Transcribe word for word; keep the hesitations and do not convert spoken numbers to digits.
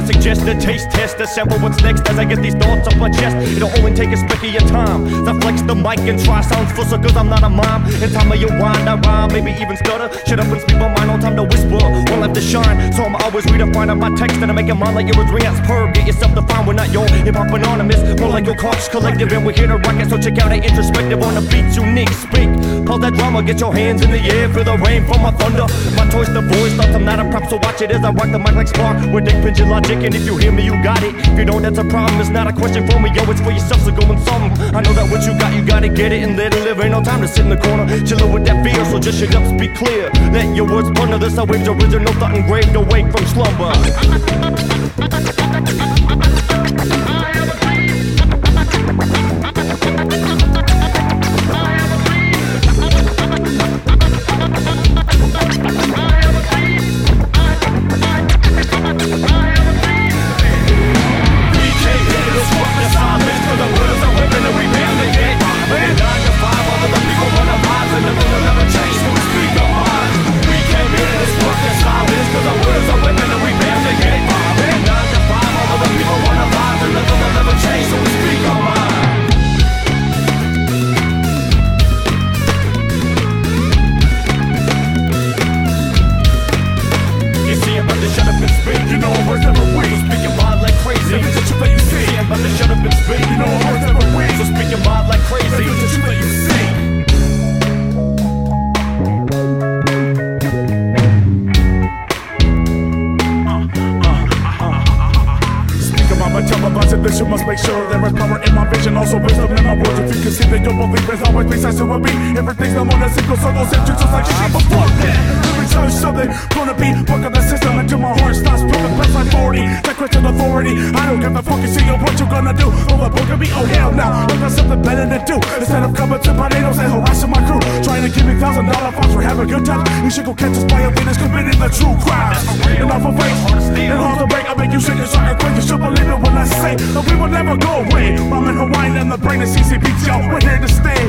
suggest a taste test, to sample what's next as I get these thoughts off my chest. It'll only take a speck of your time to flex the mic and try sounds full, so cause I'm not a mime. In time of your wind, I rhyme, maybe even stutter. Shut up and speak my mind, no time to whisper, one left to shine. So I'm always redefining my text and I make it mine like you're a three ounce perv. Get yourself defined, we're not your hip-hop anonymous, more like your Koch collective. And we're here to rock it, so check out our introspective on the beats unique. Speak, pause that drama, get your hands in the air, feel the rain from my thunder. My toys, the voice, thoughts I'm not a prop, so watch it as I rock the mic like Spark. With dick pigeon logic, and if you hear me, you got it. If you don't, that's a problem, it's not a question for me, yo, it's for yourself, so go and solve them. I know that what you got, you gotta get it and let it live. Ain't no time to sit in the corner, chillin' with that fear, so just shut up, speak clear. Let your words plunder, this I waves original thought engraved awake from slumber. You must make sure there is power in my vision, also wisdom in my words. If you can see that your belief is always precise to a beat, everything's no more than single, so those entries just like shit before that. Let me tell you something, gonna be fuck up the system until my heart stops pumping plus like forty. That question authority, I don't give a fuck, you see what you gonna do. Oh, the book of me, oh hell now, look at something better to do. Instead of coming to potatoes and harassing my crew, trying to give me thousand dollar fines for having good times. You should go catch us by a witness committing the true crimes. And off a face, and hard to break, I make you shake and start quick. You should believe it when I say that we will never go away. I'm in Hawaii and the brain of C C P T, we're here to stay.